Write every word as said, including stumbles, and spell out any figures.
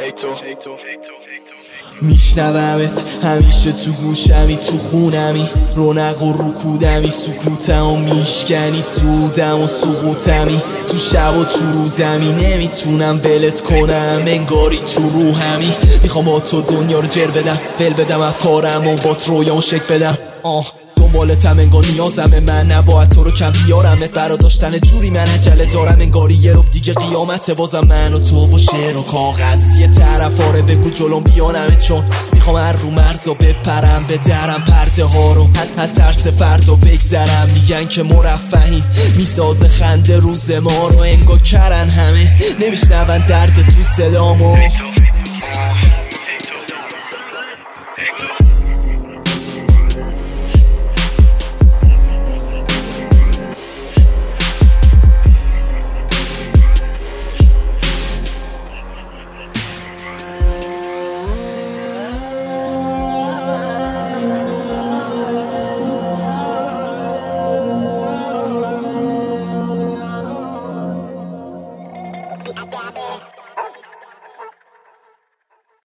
میشنومت همیشه تو گوشمی، تو خونمی، رونق و رکودمی، سکوتم و میشکنی، سودم و سقوطمی، تو شب و تو روزمی، نمیتونم ولت کنم انگاری تو روحمی. میخوام با تو دنیا رو جر بدم، ول بدم افکارم و با رویام شک بدم. آه دنبالتم انگار نیازمه، من نباید تو رو کم بیارمت، برا داشتن جوری من عجله دارم انگاری یه رب دیگه قیامته، بازم من و تو و شعر و کاغذ یه طرف آره بگو جلوم بیانمه، چون میخوام هر رو مرز و بپرم بدرم پرده ها رو، حد ترس فردا بگذرم. میگن که مرفهیم میساز خنده روز ما رو، انگار کرن همه نمیشنون درد تو صدامو.